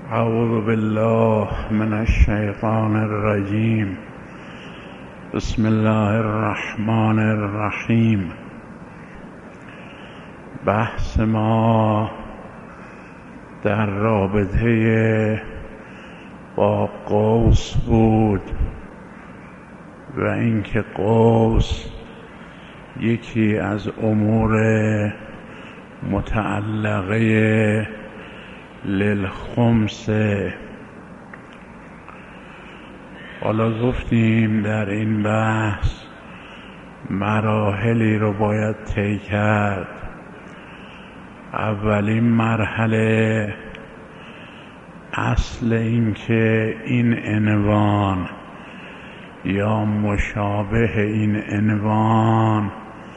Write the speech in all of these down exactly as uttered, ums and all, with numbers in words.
اعوذ بالله من الشیطان الرجیم. بسم الله الرحمن الرحیم. بحث ما در رابطه با قوس بود و اینکه قوس یکی از امور متعلقه للخمس. حالا گفتیم در این بحث مراحلی رو باید طی کرد. اولین مرحله اصل این که این عنوان یا مشابه این عنوان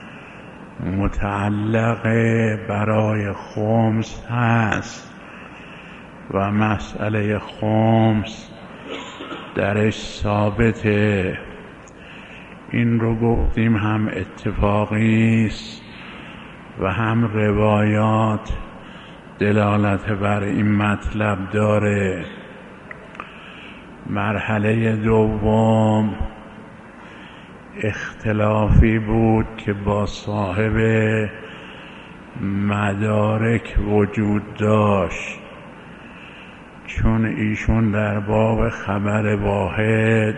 متعلق برای خمس هست و مسئله خمس درش ثابته. این رو گفتیم هم اتفاقی است و هم روایات دلالت بر این مطلب داره. مرحله دوم اختلافی بود که با صاحب مدارک وجود داشت، چون ایشون در باب خبر واحد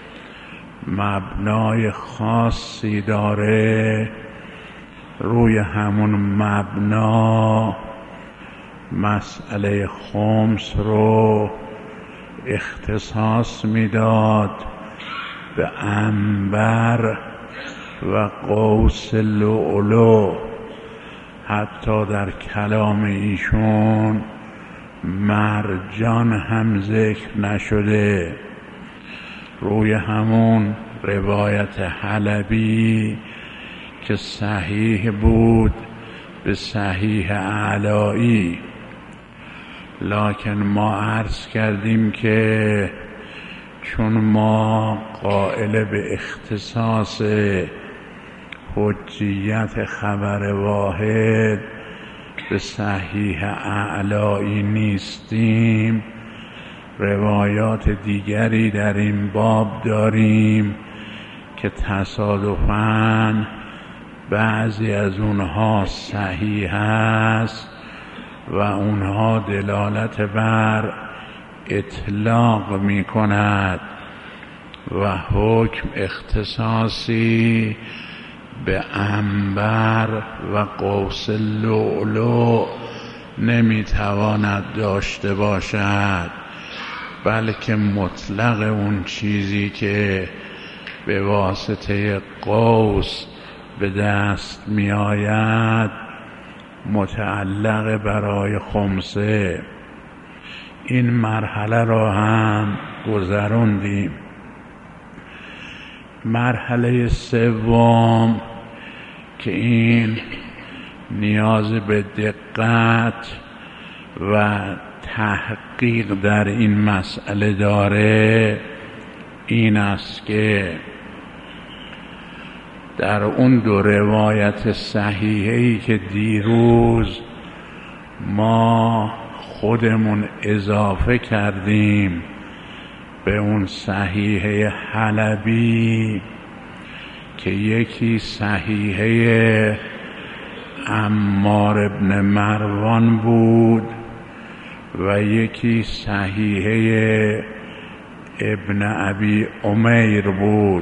مبنای خاصی داره. روی همون مبنا مسئله خمس رو اختصاص میداد به عنبر و قوس لؤلؤ. حتی در کلام ایشون مرجان هم ذکر نشده. روی همون روایت حلبی که صحیح بود به صحیح اعلایی، لکن ما عرض کردیم که چون ما قائل به اختصاص حجیت خبر واحد به صحیح اعلایی نیستیم، روایات دیگری در این باب داریم که تصادفاً بعضی از اونها صحیح است و اونها دلالت بر اطلاق می کند و حکم اختصاصی به عنبر و قوس لؤلؤ نمیتواند داشته باشد، بلکه مطلق اون چیزی که به واسطه قوس به دست می آید متعلق برای خمسه. این مرحله را هم گذراندیم. مرحله سوم که این نیاز به دقت و تحقیق در این مسئله داره، این است که در اون دو روایت صحیحه‌ای که دیروز ما خودمون اضافه کردیم به اون صحیحه حلبی که یکی صحیحه عمار ابن مروان بود و یکی صحیحه ابن ابی عمیر بود،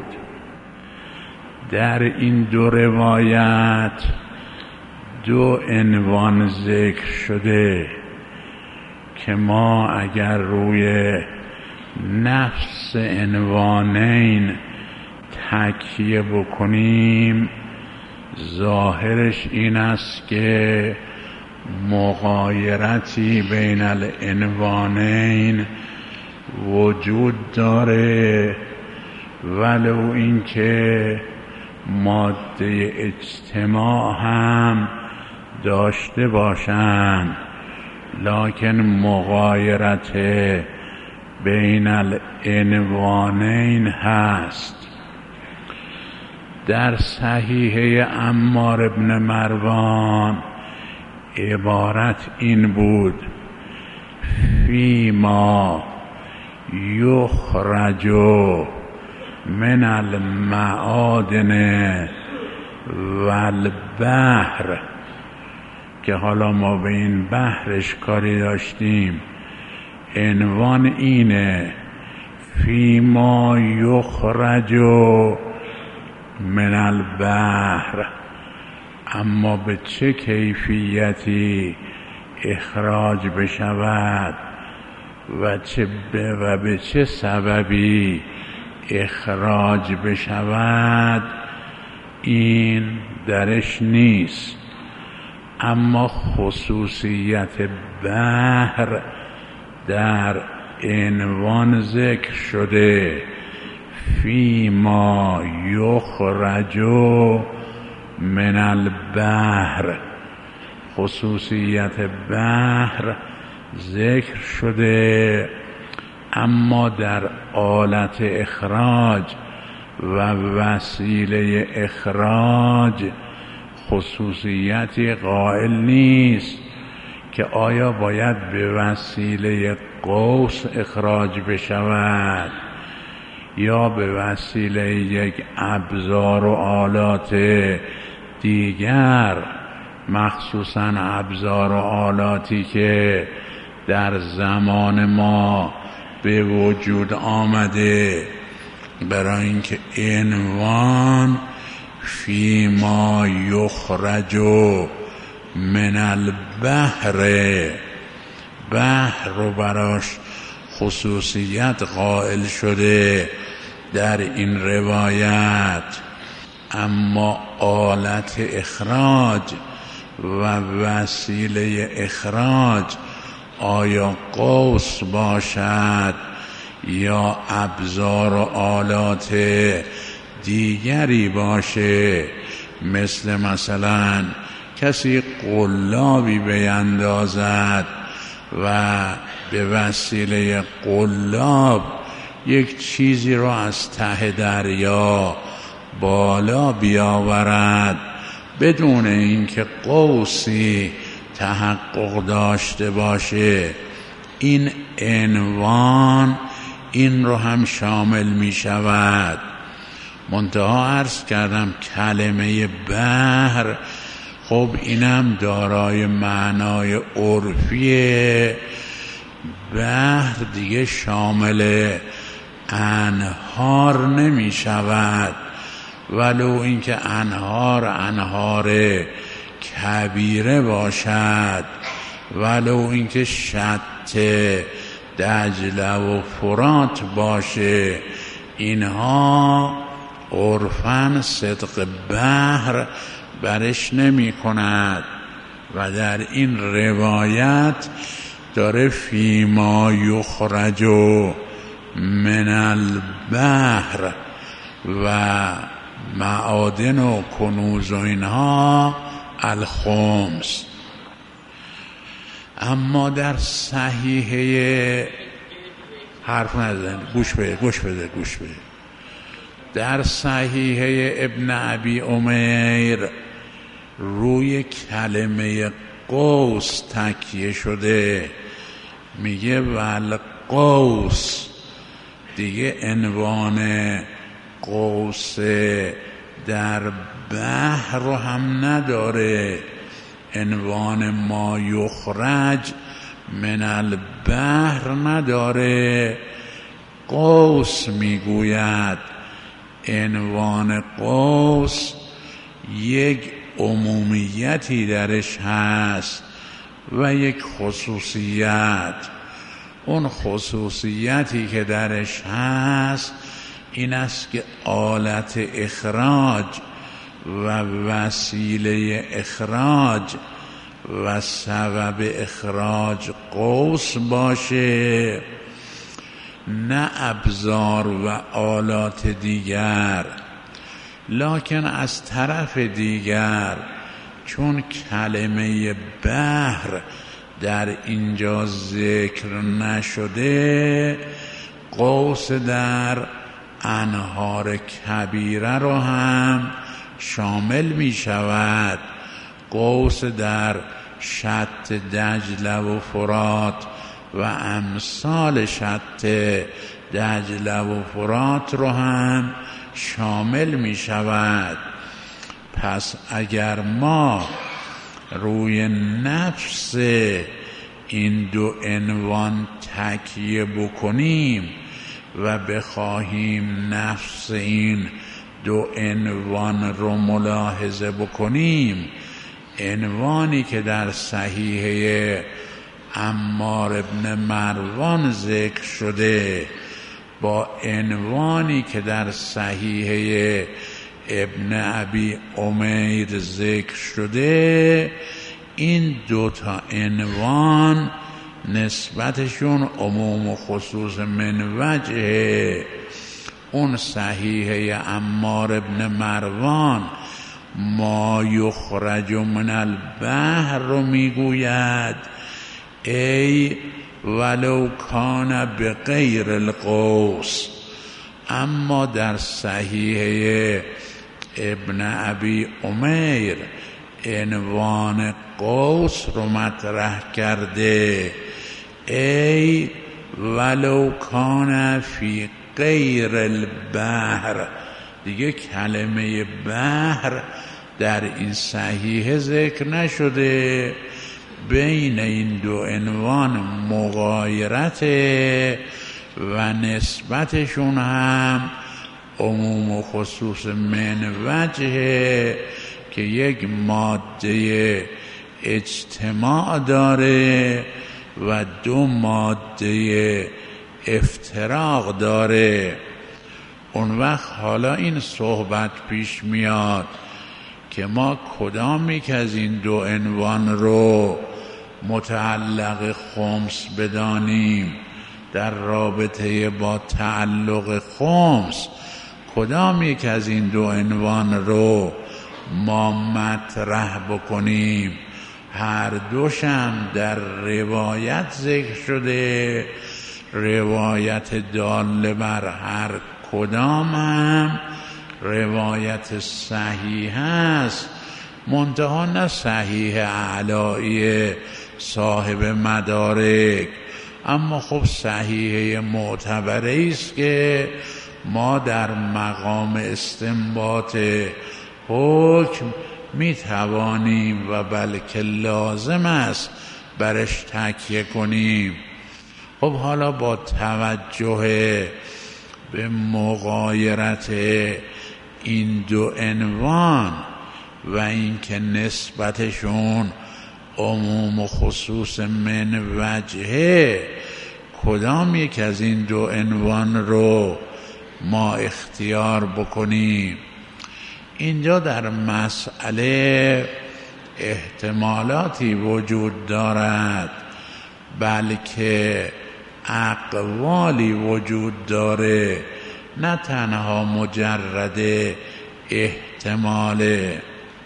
در این دو روایت دو عنوان ذکر شده که ما اگر روی نفس عنوانین تکیه بکنیم ظاهرش این است که مغایرتی بین العنوانین وجود داره، ولو اینکه ماده اجتماع هم داشته باشند، لکن مغایرت بین العنوانین هست. در صحیحه عمار ابن مروان عبارت این بود: فیما یخرج من المعادن والبحر، که حالا ما به این بحرش کاری داشتیم. عنوان اینه فیما یخرج من البحر، اما به چه کیفیتی اخراج بشود و چه و به چه سببی اخراج بشود این درش نیست. اما خصوصیت بحر در عنوان ذکر شده، فیما یخرج من البحر، خصوصیت بحر ذکر شده، اما در آلت اخراج و وسیله اخراج خصوصیتی قائل نیست که آیا باید به وسیله قوس اخراج بشود یا به وسیله یک ابزار و آلات دیگر، مخصوصاً ابزار و آلاتی که در زمان ما به وجود آمده، برای اینکه عنوان فیما یخرج من البحر، بحر رو براش خصوصیت قائل شده در این روایت. اما آلت اخراج و وسیله اخراج آیا قوس باشد یا ابزار و آلات دیگری باشه، مثل مثلا کسی قلابی بیندازد و به وسیله قلاب یک چیزی را از ته دریا بالا بیاورد بدون اینکه قوسی تحقق داشته باشه، این عنوان این رو هم شامل می شود. منتها عرض کردم کلمه بحر خب اینم دارای معنای عرفیه. بحر دیگه شامل انهار نمی شود، ولو اینکه انهار انهار کبیره باشد، ولو اینکه شط دجله و فرات باشه، اینها عرفاً صدق بحر برش نمی کند. و در این روایت داره فیما یخرج من البحر و معادن و کنوز و اینها الخمس. اما در صحیحه حرف نزن، گوش بده گوش بده گوش بده در صحیحه ابن ابی امیر روی کلمه قوس تکیه شده، میگه ول قوس، دیگه عنوان قوس در بحر رو هم نداره، عنوان ما یخرج من البحر نداره، قوس میگوید. عنوان قوس یک عمومیتی درش هست و یک خصوصیت. اون خصوصیتی که درش هست این است که آلت اخراج و وسیله اخراج و سبب اخراج قوس باشه، نه ابزار و آلات دیگر. لکن از طرف دیگر چون کلمه بحر در اینجا ذکر نشده، قوس در انهار کبیره رو هم شامل می شود. قوس در شط دجله و فرات و امثال شط دجله و فرات رو هم شامل می شود. پس اگر ما روی نفس این دو عنوان تکیه بکنیم و بخواهیم نفس این دو عنوان رو ملاحظه بکنیم، عنوانی که در صحیحه عمار ابن مروان ذکر شده با عنوانی که در صحیحه ابن ابی امیر ذکر شده، این دوتا عنوان نسبتشون عموم و خصوص من وجه. اون صحیحه عمار ابن مروان ما یخرج من البحر رو میگوید ای ولو کان بغیر القوس، اما در صحیحه ابن ابی امیر عنوان قوس رو مطرح کرده ای ولو کان فی غیر البحر. دیگه کلمه بحر در این صحیحه ذکر نشده. بین این دو عنوان مغایرت و نسبتشون هم عموم و خصوص من وجه که یک ماده اجتماع داره و دو ماده افتراق داره. اون وقت حالا این صحبت پیش میاد که ما کدامی که از این دو عنوان رو متعلق خمس بدانیم در رابطه با تعلق خمس، کدامی که از این دو عنوان رو ما مطرح بکنیم. هر دوشم در روایت ذکر شده، روایت داله بر هر کدام هم روایت صحیح است، منتها نه صحیح اعلایی صاحب مدارک، اما خب صحیح معتبری است که ما در مقام استنباط حکم می توانیم و بلکه لازم است برش تکیه کنیم. خب حالا با توجه به مغایرت این دو عنوان و اینکه نسبتشون عموم و خصوص من وجهه، کدام یک از این دو عنوان رو ما اختیار بکنیم؟ اینجا در مسئله احتمالاتی وجود دارد، بلکه اقوالی وجود داره، نه تنها مجرد احتماله.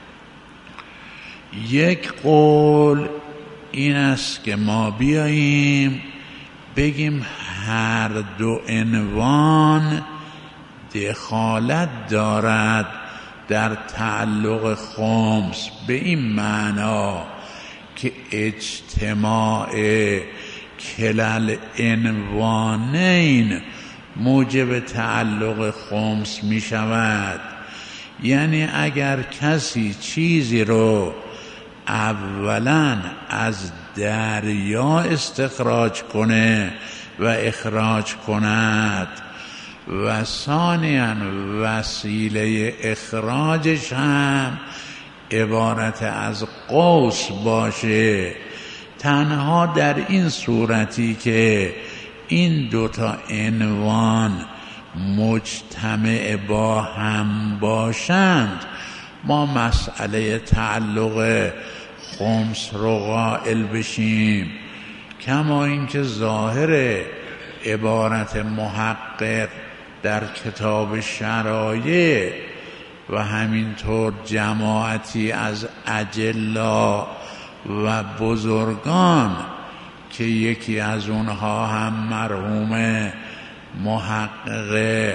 یک قول این است که ما بیاییم بگیم هر دو عنوان دخالت دارد در تعلق خمس، به این معنا که اجتماع کلل عنوانین موجب تعلق خمس می شود. یعنی اگر کسی چیزی رو اولا از دریا استخراج کنه و اخراج کند و ثانیاً وسیله اخراجش هم عبارت از قوس باشه، تنها در این صورتی که این دوتا عنوان مجتمع با هم باشند ما مسئله تعلق خمس رو قائل بشیم. کما اینکه ظاهر عبارت محقق در کتاب شرایع و همینطور جماعتی از اجلا و بزرگان که یکی از اونها هم مرحوم محقق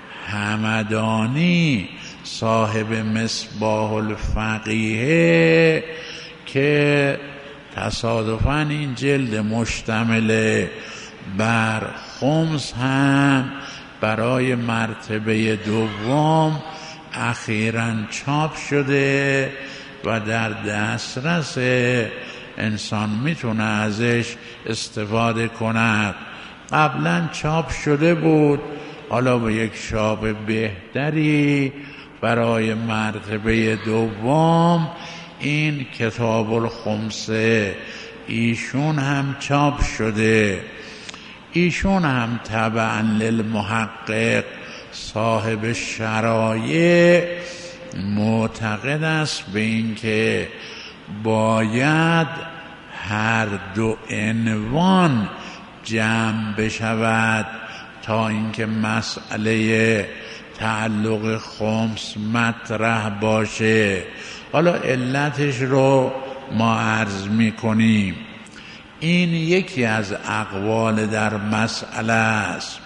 همدانی صاحب مصباح الفقیه که تصادفاً این جلد مشتمل بر خمس هم برای مرتبه دوم اخیراً چاپ شده و در دسترس انسان میتونه ازش استفاده کند. قبلا چاپ شده بود، حالا به یک چاپ بهتری برای مرتبه دوم این کتاب الخمسه ایشون هم چاپ شده. ایشون هم تبعاً للمحقق صاحب شرایع معتقد است به این که باید هر دو عنوان جمع بشود تا اینکه مسئله تعلق خمس مطرح باشه. حالا علتش رو ما عرض میکنیم. این یکی از اقوال در مسئله است.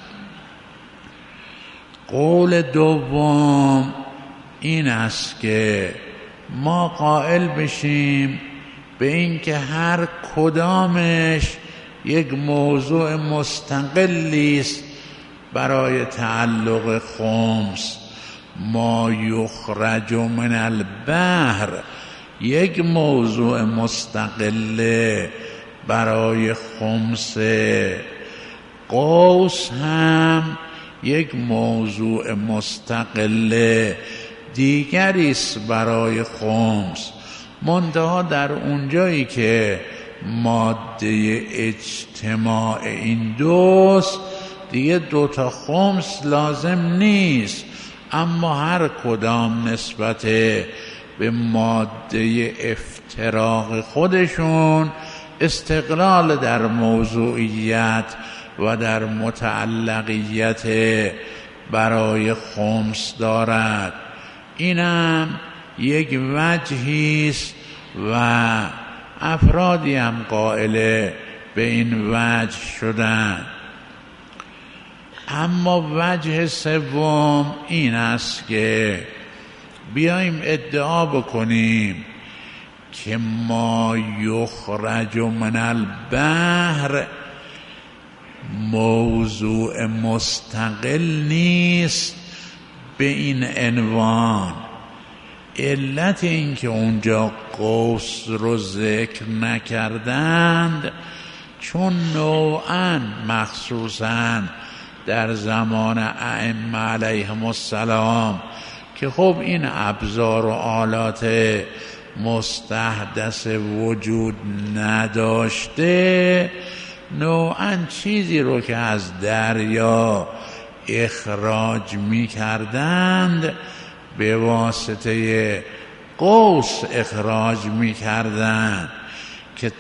قول دوم این است که ما قائل بشیم به این که هر کدامش یک موضوع مستقلی است برای تعلق خمس. ما یخرج من البحر یک موضوع مستقله برای خمس. قوس هم یک موضوع مستقل دیگری است برای خمس، منتها در اونجایی که ماده اجتماع این دوست دیگه دوتا خمس لازم نیست، اما هر کدام نسبت به ماده افتراق خودشون استقلال در موضوعیت و در متعلقیت برای خمس دارد. اینم یک وجهی است و افرادی هم قائل به این وجه شدن. اما وجه سوم این است که بیاییم ادعا بکنیم که ما یخرج من البحر موضوع مستقل نیست به این عنوان. علت این که اونجا قوس رو ذکر نکردند چون نوعاً مخصوصاً در زمان ائمه علیهم السلام که خب این ابزار و آلات مستحدث وجود نداشته، نوعاً چیزی رو که از دریا اخراج می کردند به واسطه قوس اخراج می کردند که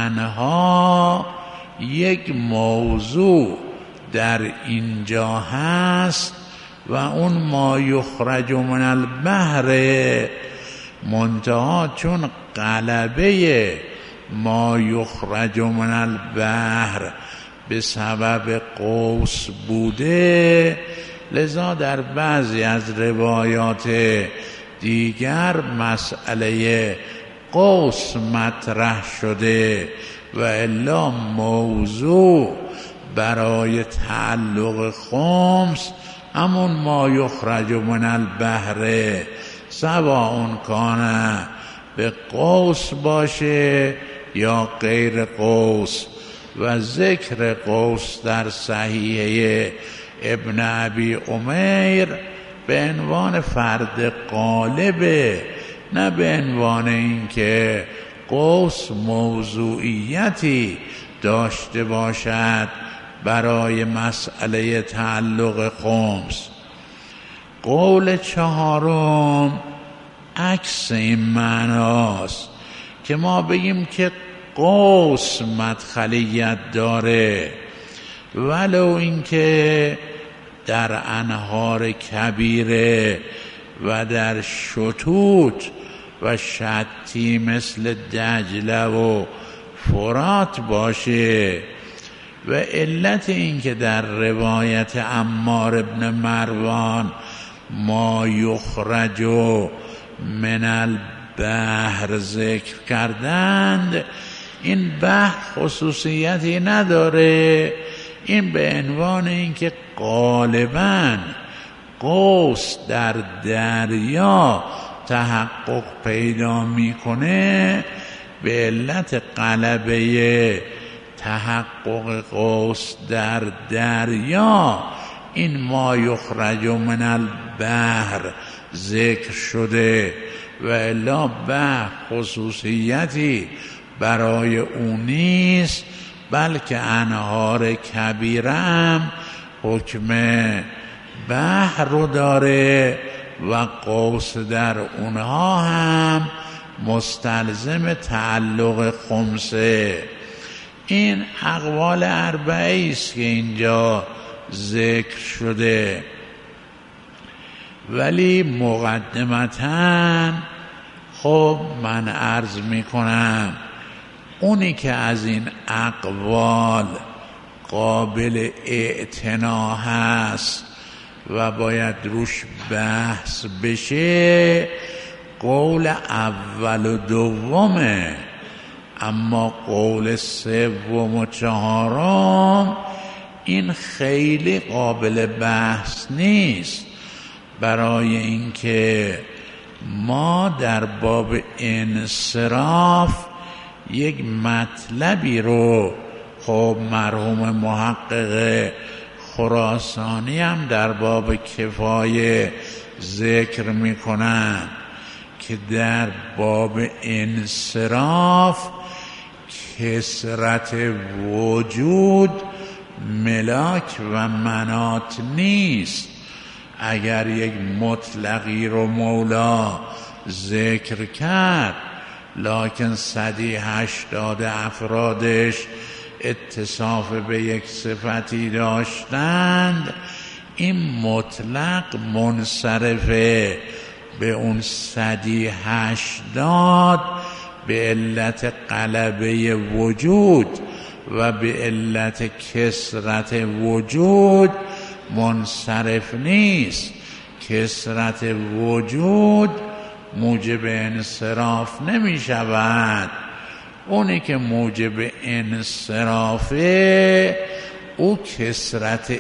تنها یک موضوع در اینجا هست و اون ما یخرج من البحر، منتها چون غلبه ما یخرج من البحر به سبب قوس بوده، لذا در بعضی از روایات دیگر مسئله قوس مطرح شده و الا موضوع برای تعلق خمس همون ما یخرج من البحر، سواء کان به قوس باشه یا غیر قوس. و ذکر قوس در صحیحه ابن ابی عمیر به عنوان فرد غالبه، نه به عنوان این که قوس موضوعیتی داشته باشد برای مسئله تعلق خمس. قول چهارم عکس این معناست که ما بگیم که قوس مدخلیت داره، ولو اینکه در انهار کبیره و در شطوط و شطی مثل دجله و فرات باشه. و علت این که در روایت عمار ابن مروان ما یخرج من البحر ذکر کردند این بحر خصوصیتی نداره. این به عنوان اینکه غالباً قوس در دریا تحقق پیدا میکنه، به علت غلبه تحقق قوس در دریا این ما یخرج من البحر ذکر شده، و الا بحر خصوصیتی برای اون نیست، بلکه انهار کبیره هم حکم بحر رو داره و قوس در اونها هم مستلزم تعلق خمسه. این اقوال اربعه است که اینجا ذکر شده، ولی مقدمتاً خب من عرض می کنم اونی که از این اقوال قابل اعتنا هست و باید روش بحث بشه قول اول و دومه، اما قول سوم و چهارم این خیلی قابل بحث نیست، برای اینکه ما در باب انصراف یک مطلبی رو خب مرحوم محقق خراسانی هم در باب کفایه ذکر میکنن که در باب انصراف کثرت وجود ملاک و منات نیست. اگر یک مطلقی رو مولا ذکر کرد لکن صدی هشتاد افرادش اتصاف به یک صفتی داشتند، این مطلق منصرفه به اون صدی هشتاد به علت غلبه وجود و به علت کثرت وجود منصرف نیست. کثرت وجود موجب انصراف نمی شود. اونی که موجب انصرافه او کثرت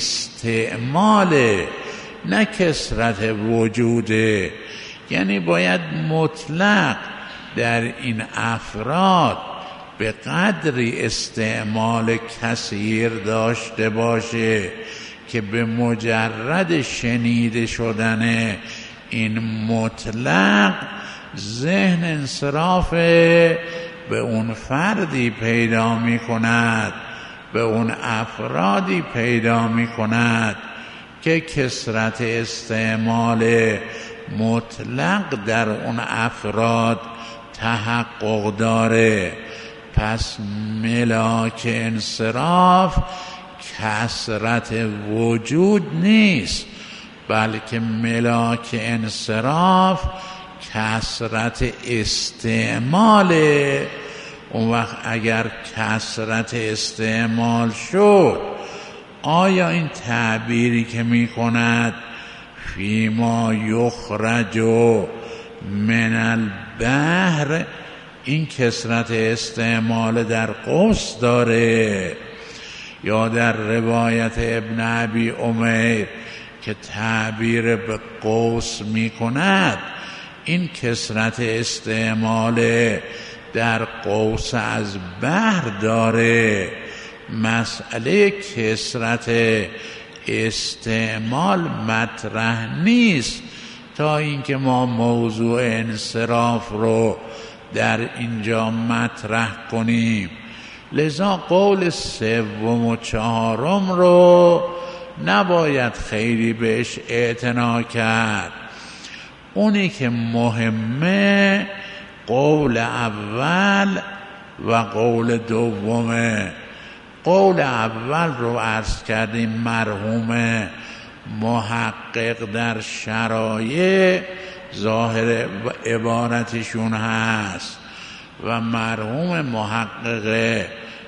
استعماله، نه کثرت وجوده. یعنی باید مطلق در این افراد به قدری استعمال کثیر داشته باشه که به مجرد شنیده شدن این مطلق ذهن انصراف به اون فردی پیدا می کند، به اون افرادی پیدا می کند که کثرت استعمال مطلق در اون افراد تحقق داره. پس ملاک انصراف کثرت وجود نیست، بلکه ملاک انصراف کثرت استعماله. اون وقت اگر کثرت استعمال شد، آیا این تعبیری که می کند فیما یخرج من البحر این کثرت استعمال در قوس داره، یا در روایت ابن ابی امیر که تعبیر به قوس می کند این کثرت استعمال در قوس از بحر داره؟ مسئله کثرت استعمال مطرح نیست تا اینکه ما موضوع انصراف رو در اینجا مطرح کنیم. لذا قول سوم و چهارم رو نباید خیلی بهش اعتنا کرد. اونی که مهمه قول اول و قول دومه. قول اول رو عرض کردیم مرحوم محقق در شرایع ظاهر عبارتشون هست و مرحوم محقق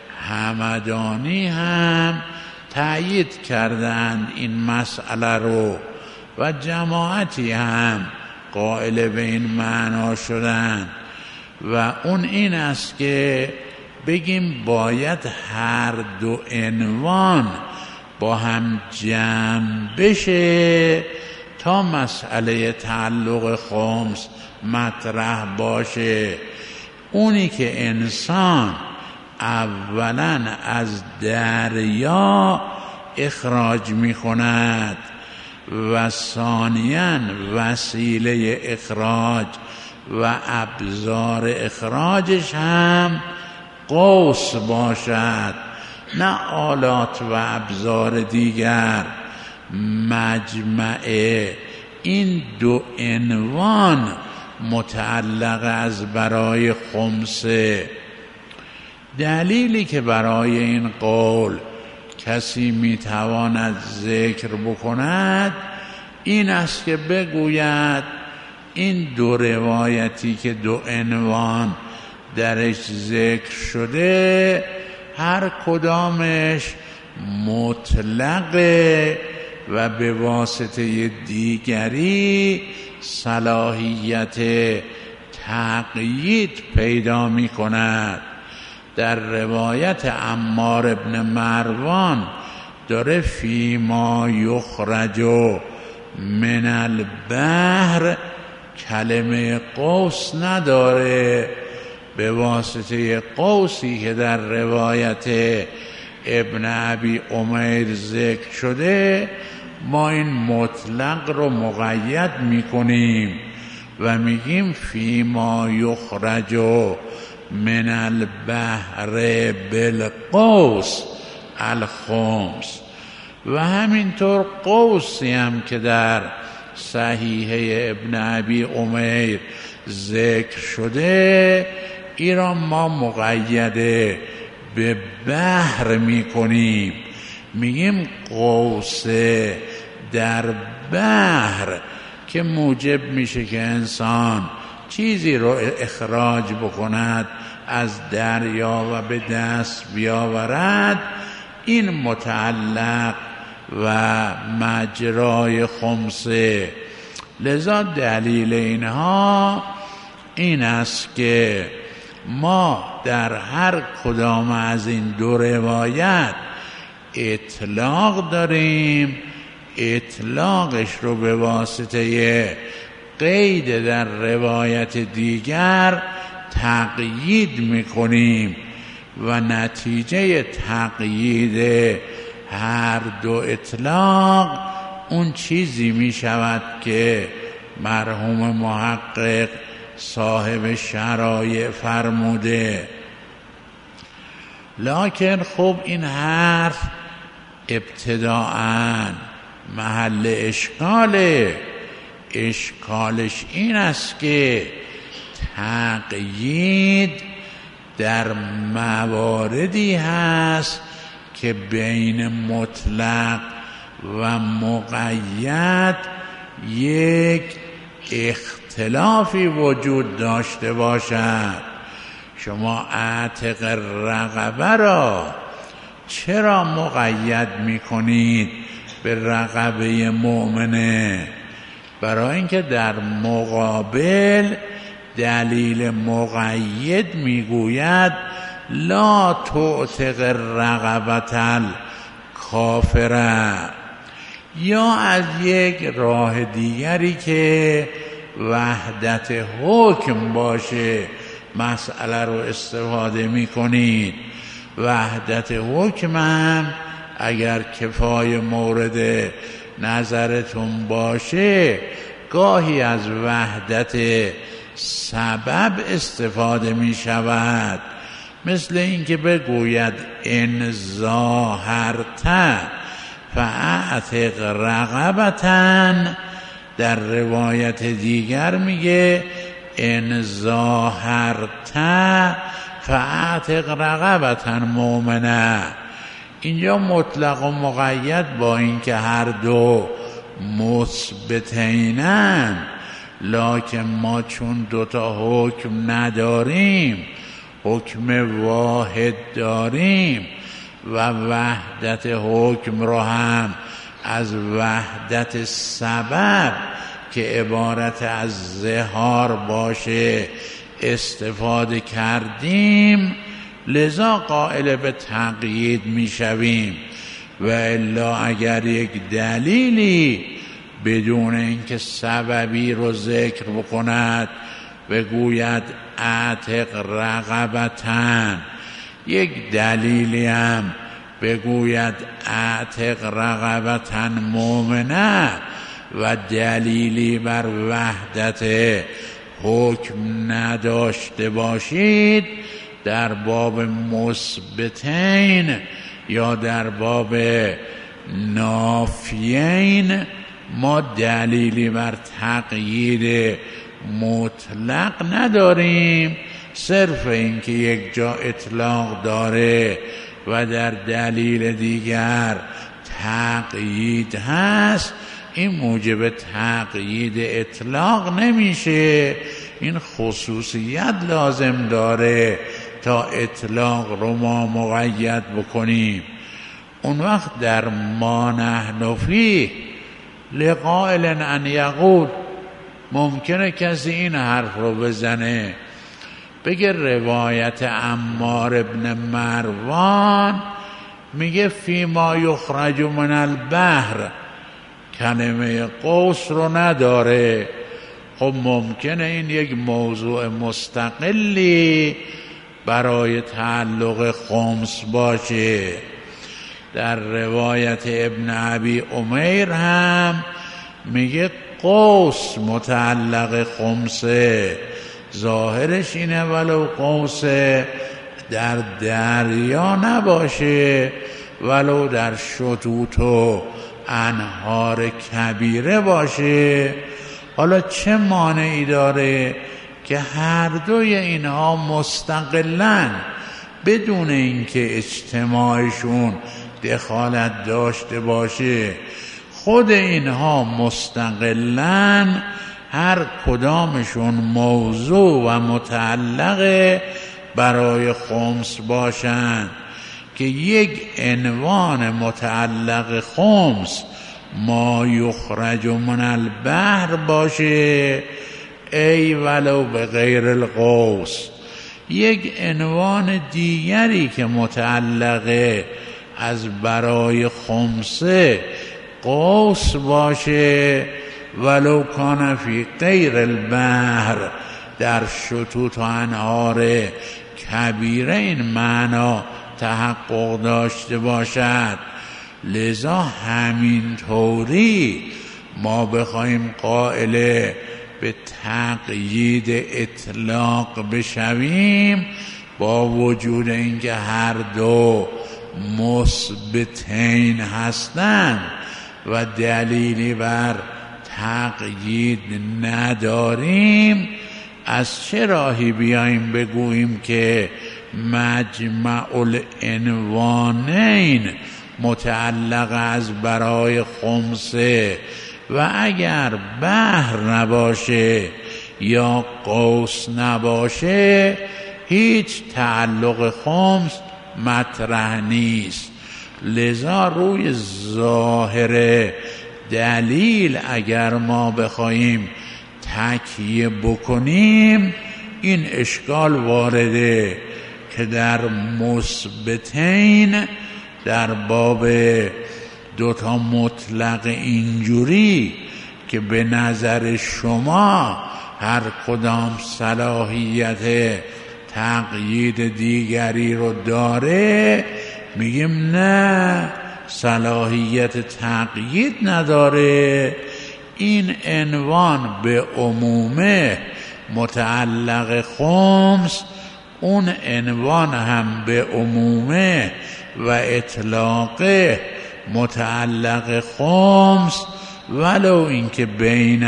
همدانی هم تأیید کردند این مسئله رو و جماعتی هم قائل به این معنا شدند و اون این است که بگیم باید هر دو عنوان با هم جمع بشه تا مسئله تعلق خمس مطرح باشه. اونی که انسان اولا از دریا اخراج می کند و ثانیاً وسیله اخراج و ابزار اخراجش هم قوس باشد، نه آلات و ابزار دیگر. مجمع این دو عنوان متعلق از برای خمسه. دلیلی که برای این قول کسی میتواند ذکر بکند این است که بگوید این دو روایتی که دو عنوان درش ذکر شده هر کدامش مطلقه و به واسطه دیگری صلاحیت تقیید پیدا می کند. در روایت عمار ابن مروان داره فیما یخرج من البحر، کلمه قوس نداره. به واسطه قوسی که در روایت ابن ابی عمیر ذکر شده ما این مطلق رو مقید میکنیم و میگیم فیما یخرج من البحر بالقوس الخمس. و همینطور قوسی هم که در صحیحه ابن ابی عمیر ذکر شده ای را ما مقیده به بحر میکنیم، میگیم قوس در بحر که موجب میشه که انسان چیزی رو اخراج بکند از دریا و به دست بیاورد. این متعلق و مجرای خمسه. لذا دلیل اینها این است که ما در هر کدام از این دو روایت اطلاق داریم، اطلاقش رو به واسطه قید در روایت دیگر تقیید میکنیم و نتیجه تقیید هر دو اطلاق اون چیزی میشود که مرحوم محقق صاحب شرایع فرموده. لکن خب این حرف ابتداءً محل اشکاله. اشکالش این است که تقیید در مواردی هست که بین مطلق و مقید یک اختلافی وجود داشته باشد. شما عاتق رقبه را چرا مقید میکنید به رقبه مؤمنه؟ برای اینکه در مقابل دلیل مقید میگوید لا تعتق رقبة الکافره. یا از یک راه دیگری که وحدت حکم باشه مسئله رو استفاده میکنید. وحدت حکم هم اگر کفای مورد نظرتون باشه گاهی از وحدت سبب استفاده می شود، مثل اینکه بگوید ان ظاهرت فاعتق رقبة. در روایت دیگر میگه ان ظاهرت فاعتق رقبة مؤمنه. اینجا مطلق و مقید با اینکه هر دو مثبتینن، لکن ما چون دوتا حکم نداریم، حکم واحد داریم و وحدت حکم رو هم از وحدت سبب که عبارت از ظهار باشه استفاده کردیم، لذا قائل به تقیید میشویم. و الا اگر یک دلیلی بدون اینکه سببی رو ذکر بکند بگوید اعتق رقبتن، یک دلیلی هم بگوید اعتق رقبتن مؤمنه و دلیلی بر وحدت حکم نداشته باشید، در باب مثبتین یا در باب نافیین ما دلیلی بر تقیید مطلق نداریم. صرف این که یک جا اطلاق داره و در دلیل دیگر تقیید هست، این موجب تقیید اطلاق نمیشه. این خصوصیت لازم داره تا اطلاق رو ما مقید بکنیم. اون وقت در ما نحن فیه لقائل ان یقول، ممکنه کسی این حرف رو بزنه بگه روایت عمار ابن مروان میگه فی ما یخرج من البحر، کلمه قوس رو نداره. خب ممکنه این یک موضوع مستقلی برای تعلق خمس باشه. در روایت ابن ابی امیر هم میگه قوس متعلق خمسه، ظاهرش اینه ولو قوس در دریا نباشه، ولو در شطوط و انهار کبیره باشه. حالا چه مانعی داره که هر دوی اینها مستقلن بدون اینکه اجتماعشون دخالت داشته باشه، خود اینها مستقلن، هر کدامشون موضوع و متعلق برای خمس باشن که یک عنوان متعلق خمس ما یخرج من البحر باشه، ای ولو به غیر القوس. یک عنوان دیگری که متعلق از برای خمسه قوس باشه، ولو کان فی غیر البحر، در شطوط و انهار کبیره این معنا تحقق داشته باشد. لذا همین طوری ما بخوایم قائل به تقیید اطلاق بشویم، با وجود اینکه هر دو مثبتین هستند و دلیلی بر تقیید نداریم، از چه راهی بیاییم بگوییم که مجمع العنوانین متعلق از برای خمسه و اگر بحر نباشه یا قوس نباشه هیچ تعلق خمس مطرح نیست. لذا روی ظاهر دلیل اگر ما بخوایم تکیه بکنیم، این اشکال وارده که در مثبتین در باب دوتا مطلق اینجوری که به نظر شما هر کدام صلاحیت تقیید دیگری رو داره، میگیم نه، صلاحیت تقیید نداره. این عنوان به عمومه متعلق خمس، اون عنوان هم به عمومه و اطلاق متعلق خمس، ولو اینکه بین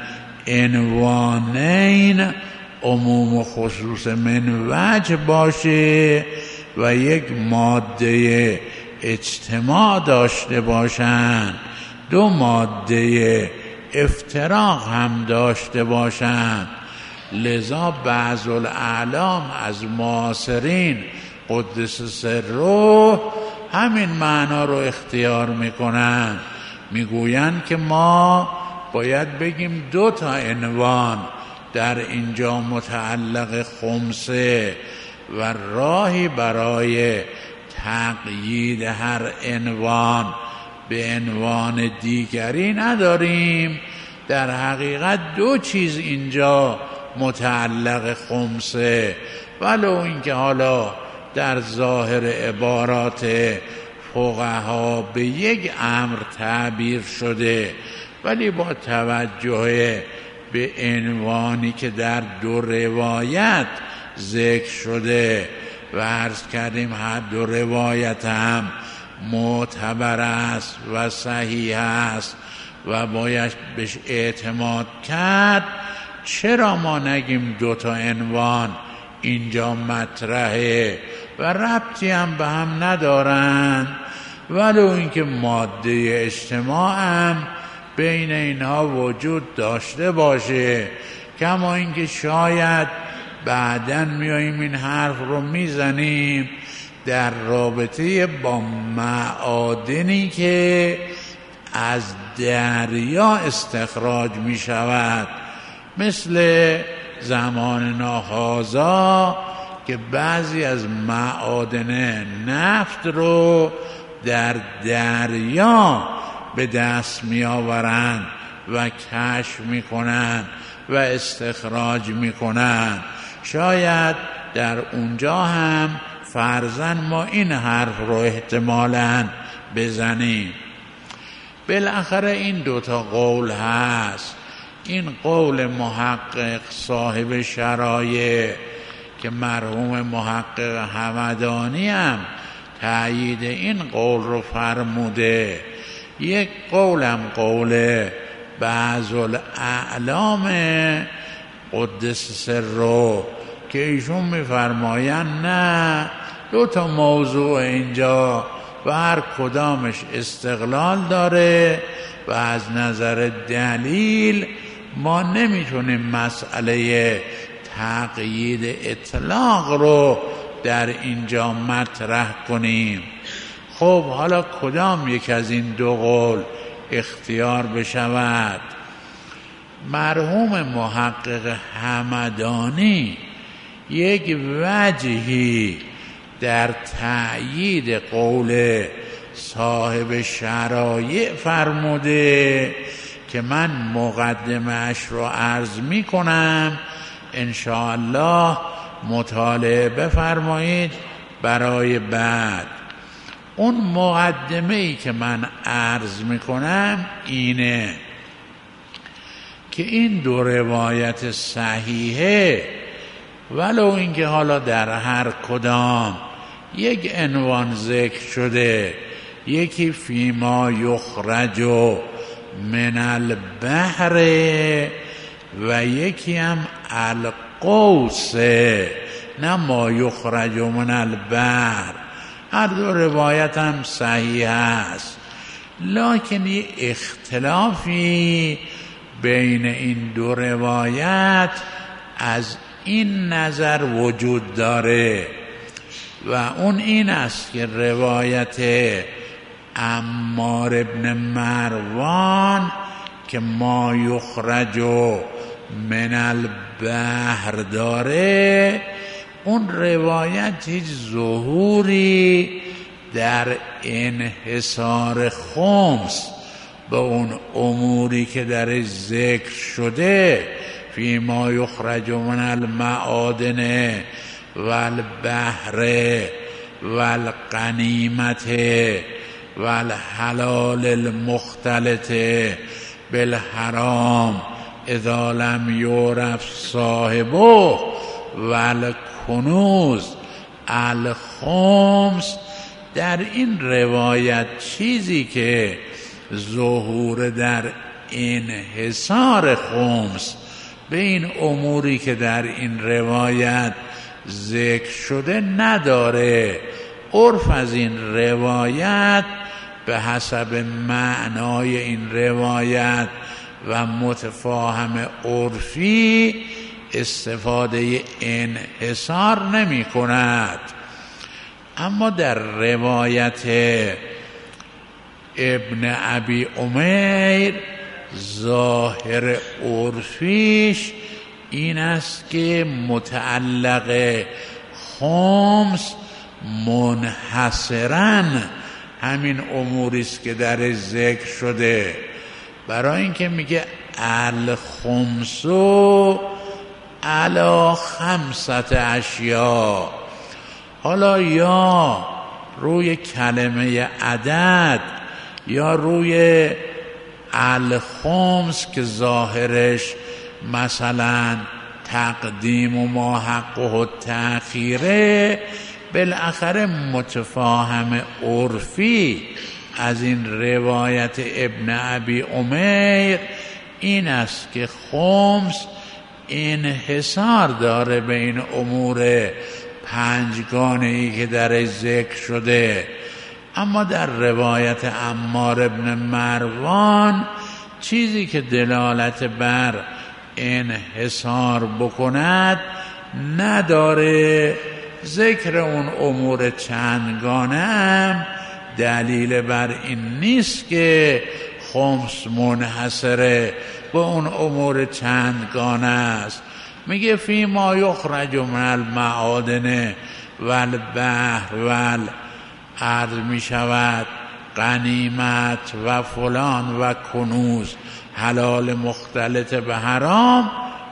العنوانین عموم و خصوص من وجه باشه و یک ماده اجتماع داشته باشند، دو ماده افتراق هم داشته باشند. لذا بعض الاعلام از معاصرین قدس سره همین معنا رو اختیار میکنن، میگویند که ما باید بگیم دو تا عنوان در اینجا متعلق خمسه و راهی برای تقیید هر عنوان به عنوان دیگری نداریم. در حقیقت دو چیز اینجا متعلق خمسه، ولو اینکه حالا در ظاهر عبارات فقها به یک امر تعبیر شده، ولی با توجه به عنوانی که در دو روایت ذکر شده و عرض کردیم هر دو روایت هم معتبر است و صحیح است و باید بهش اعتماد کرد، چرا ما نگیم دو تا عنوان اینجا مطرحه و ربطی هم به هم ندارن، ولو اینکه ماده اجتماع هم بین اینها وجود داشته باشه، کما اینکه شاید بعداً میاییم این حرف رو میزنیم در رابطه با معادنی که از دریا استخراج می شود، مثل زمان هذا که بعضی از معادن نفت رو در دریا به دست می آورند و کشف می کنند و استخراج می کنند. شاید در اونجا هم فرضاً ما این حرف رو احتمالاً بزنیم. بالاخره این دوتا قول هست. این قول محقق صاحب شرایع که مرحوم محقق همدانی هم تأیید این قول رو فرموده. یک قولم قول بعض الاعلام قدس سره که ایشون میفرمایند نه، دو تا موضوع اینجا و هر کدامش استقلال داره و از نظر دلیل ما نمیتونیم مسئله تقیید اطلاق رو در اینجا مطرح کنیم. خب حالا کدام یک از این دو قول اختیار بشود؟ مرحوم محقق همدانی یک وجهی در تأیید قول صاحب شرایع فرموده که من مقدمه‌اش رو عرض می کنم، انشاءالله مطالعه بفرمایید برای بعد. اون مقدمه‌ای که من عرض می کنم اینه که این دو روایت صحیحه، ولو اینکه حالا در هر کدام یک عنوان ذکر شده، یکی فیما یخرج من البحر و یکی هم القوس، نه ما یخرج من البحر. هر دو روایت هم صحیح است، لکن یه اختلافی بین این دو روایت از این نظر وجود داره و اون این است که روایت عمار ابن مروان که ما یخرج من البحر داره، اون روایت هیچ ظهوری در انحصار خمس به اون اموری که در ذکر شده فیما یخرج من المعادن والبحر والغنیمت والحلال المختلط بالحرام اذا لم یعرف صاحبه والکنوز الخمس. در این روایت چیزی که ظهور در انحصار خمس به این اموری که در این روایت ذکر شده نداره. عرف از این روایت به حسب معنای این روایت و متفاهم عرفی استفاده انحصار نمی کند. اما در روایت ابن ابی امیر ظاهر عرفیش این است که متعلق خمس منحصراً همین اموریست که در ذکر شده، برای اینکه میگه الخمسو علی خمسة اشیاء. حالا یا روی کلمه عدد یا روی الخمس که ظاهرش مثلا تقدیم و ما حقه و تأخیره، بالاخره متفاهم عرفی از این روایت ابن ابی عمیر این است که خمس انحصار داره به این امور پنجگانه ای که در ذکر شده. اما در روایت عمار ابن مروان چیزی که دلالت بر انحصار بکند نداره. ذکر اون امور چندگانه هم دلیل بر این نیست که خمس منحصره به اون امور چندگانه است. میگه فی ما یخرج من المعادن والبحر والارض، می شود غنیمت و فلان و کنوز حلال مختلط به حرام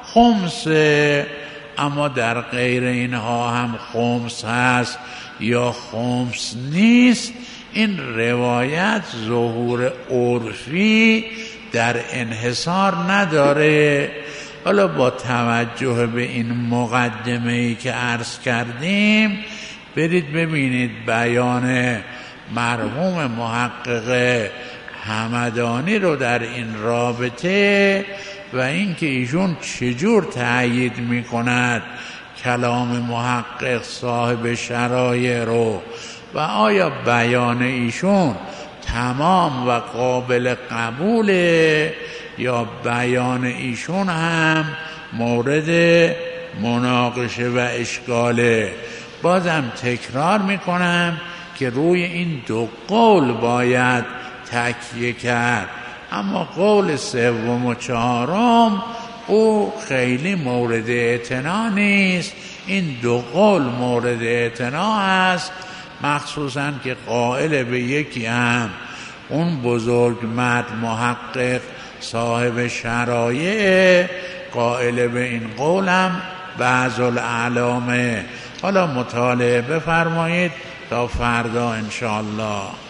خمسه. اما در غیر اینها هم خمس هست یا خمس نیست. این روایت ظهور عرفی در انحصار نداره. حالا با توجه به این مقدمه‌ای که عرض کردیم برید ببینید بیان مرحوم محقق همدانی رو در این رابطه و اینکه ایشون چجور تأیید میکند کلام محقق صاحب شرایع رو و آیا بیان ایشون تمام و قابل قبوله یا بیان ایشون هم مورد مناقشه و اشکاله. بازم تکرار میکنم که روی این دو قول باید تکیه کرد، اما قول سوم و چهارم او خیلی مورد اعتنا نیست. این دو قول مورد اعتنا است، مخصوصا که قائل به یکی هم اون بزرگ مرد محقق صاحب شرایع، قائل به این قولم بعض الاعلامه. حالا مطالعه بفرمایید تا فردا انشاءالله.